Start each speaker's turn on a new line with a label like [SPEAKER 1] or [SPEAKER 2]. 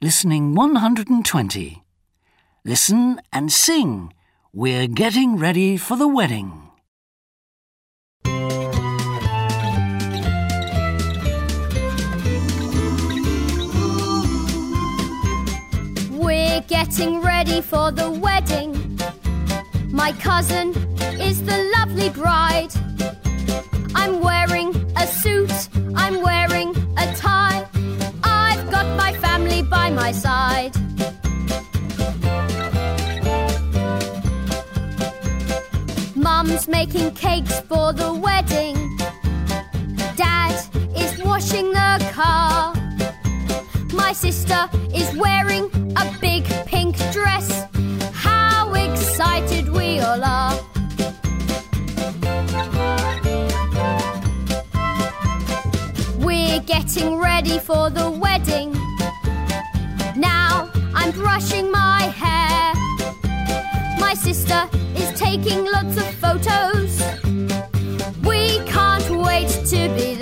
[SPEAKER 1] Listening 120. Listen and sing. We're getting ready for the wedding.
[SPEAKER 2] We're getting ready for the wedding. My cousin is the lovely bride. I'm wearing a suit, I'm wearing a tie. I've got my family by my side. Mum's making cakes for the wedding. Dad is washing the car. My sister is wearing a big pink dress. How excited we all are. We're getting ready for the wedding. Now I'm brushing my hair. My sister is taking lots of photos. We can't wait to be